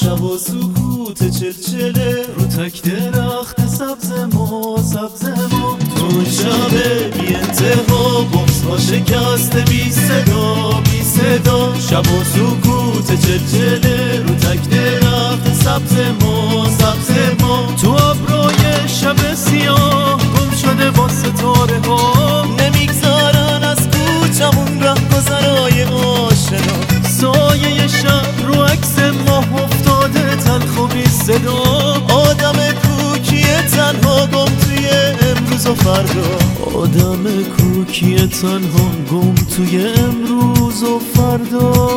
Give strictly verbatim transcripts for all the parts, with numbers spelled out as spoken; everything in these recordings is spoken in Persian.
شب و سکوت چلچله رو تک درخت سبز ما سبز ما تو شب بی انتها بغض ها شکسته بی صدا بی صدا شب و سکوت چلچله رو تک درخت سبز ما سبز ما تو ابروی شب سیاه گم شده با ستاره ها نمیگذارن از کوچمون رهگذرای آشنا سایه شب رو عکس ماه افتاده تلخ و بی صدا آدم کوکی تنها گم توی امروز و فردا آدم کوکی تنها گم توی امروز و فردا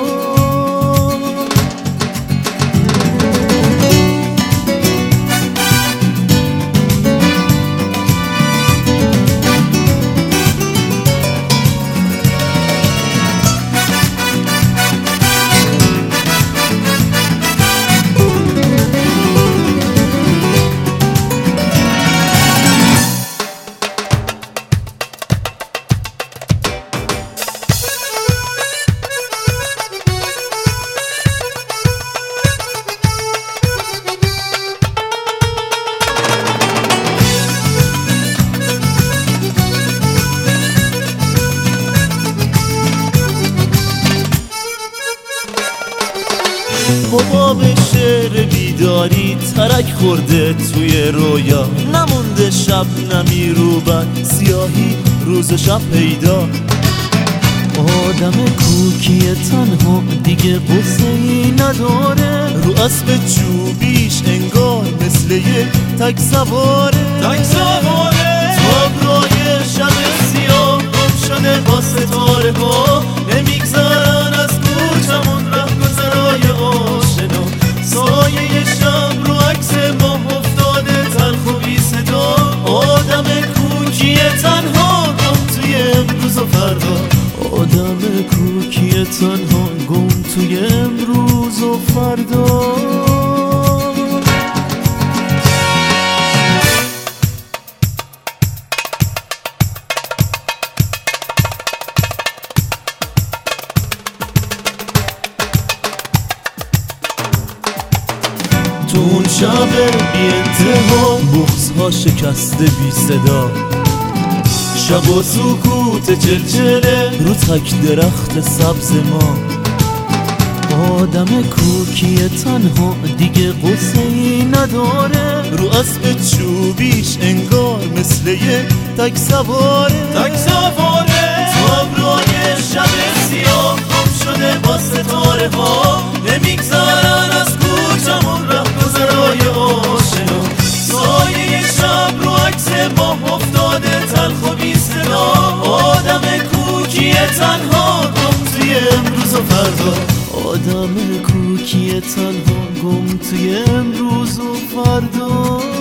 حباب شعر بیداری ترک خورده توی رویا نمونده شب نمی رو بر سیاهی روز و شب پیدا آدم کوکی تنها دیگه قصه‌ای نداره رو اسب چوبیش انگار مثل یه تک سواره تک سواره تابلوی شب سیاه گم شده با ستاره ها نمیگذارن از کوچمون رهگذرای آشنا سایه شب رو عکس ماه افتاده تلخ و بی صدا آدم کوکی تنها گم توی امروز و فردا آدم کوکی تنها گم توی امروز و فردا تو اون شب بی انتها بغض ها شکسته بی صدا شب و سکوت چلچله رو تک درخت سبز ما آدم کوکی تنها دیگه قصه‌ای نداره رو اسب چوبیش انگار مثل یه تک سواره تک سواره تابلوی شب سیاه گم شده با ستاره ها نمیگذارن از کوچمون رهگذرای آشنا سایه شب رو عکس ماه افتاده تلخ و بی صدا آدم کوکی تنها گم توی امروز و فردا آدم کوکی تنها گم توی امروز و فردا